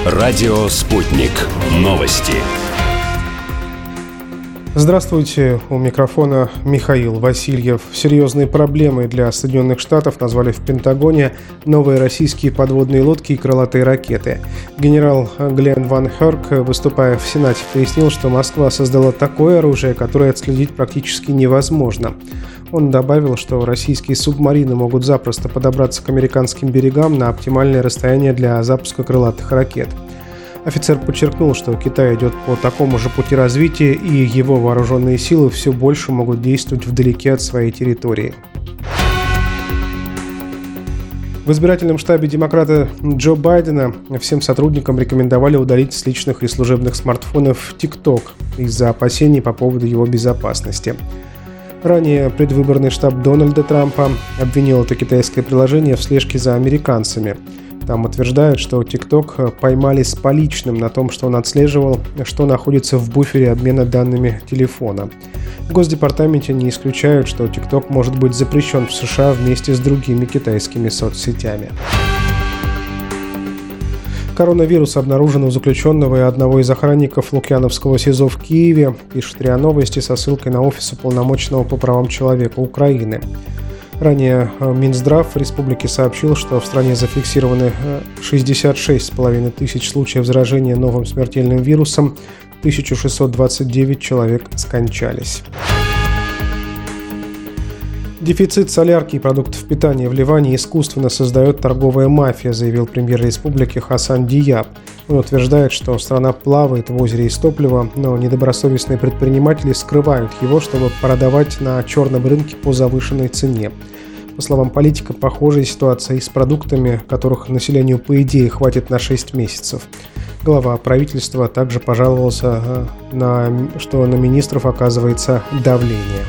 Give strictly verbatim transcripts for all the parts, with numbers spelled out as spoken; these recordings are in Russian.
Радио «Спутник». Новости. Здравствуйте, у микрофона Михаил Васильев. Серьезные проблемы для Соединенных Штатов назвали в Пентагоне новые российские подводные лодки и крылатые ракеты. Генерал Глен Ван Херк, выступая в Сенате, пояснил, что Москва создала такое оружие, которое отследить практически невозможно. Он добавил, что российские субмарины могут запросто подобраться к американским берегам на оптимальное расстояние для запуска крылатых ракет. Офицер подчеркнул, что Китай идет по такому же пути развития, и его вооруженные силы все больше могут действовать вдалеке от своей территории. В избирательном штабе демократа Джо Байдена всем сотрудникам рекомендовали удалить с личных и служебных смартфонов TikTok из-за опасений по поводу его безопасности. Ранее предвыборный штаб Дональда Трампа обвинил это китайское приложение в слежке за американцами. Там утверждают, что TikTok поймали с поличным на том, что он отслеживал, что находится в буфере обмена данными телефона. В Госдепартаменте не исключают, что TikTok может быть запрещен в США вместе с другими китайскими соцсетями. Коронавирус обнаружен у заключенного и одного из охранников Лукьяновского СИЗО в Киеве, пишет РИА Новости со ссылкой на офис уполномоченного по правам человека Украины. Ранее Минздрав республики сообщил, что в стране зафиксированы шестьдесят шесть с половиной тысяч случаев заражения новым смертельным вирусом, тысяча шестьсот двадцать девять человек скончались. Дефицит солярки и продуктов питания в Ливане искусственно создает торговая мафия, заявил премьер республики Хасан Дияб. Он утверждает, что страна плавает в озере из топлива, но недобросовестные предприниматели скрывают его, чтобы продавать на черном рынке по завышенной цене. По словам политика, похожая ситуация и с продуктами, которых населению по идее хватит на шесть месяцев. Глава правительства также пожаловался, на, что на министров оказывается давление.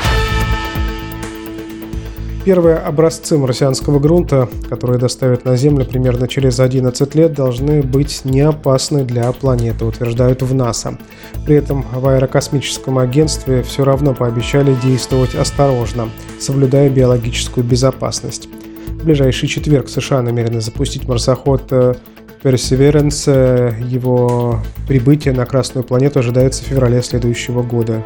Первые образцы марсианского грунта, которые доставят на Землю примерно через одиннадцать лет, должны быть не опасны для планеты, утверждают в НАСА. При этом в аэрокосмическом агентстве все равно пообещали действовать осторожно, соблюдая биологическую безопасность. В ближайший четверг США намерены запустить марсоход Perseverance. Его прибытие на Красную планету ожидается в феврале следующего года.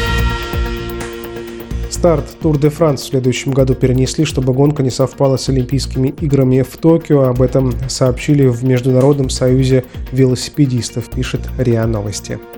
Старт Тур де Франс в следующем году перенесли, чтобы гонка не совпала с Олимпийскими играми в Токио. Об этом сообщили в Международном союзе велосипедистов, пишет РИА Новости.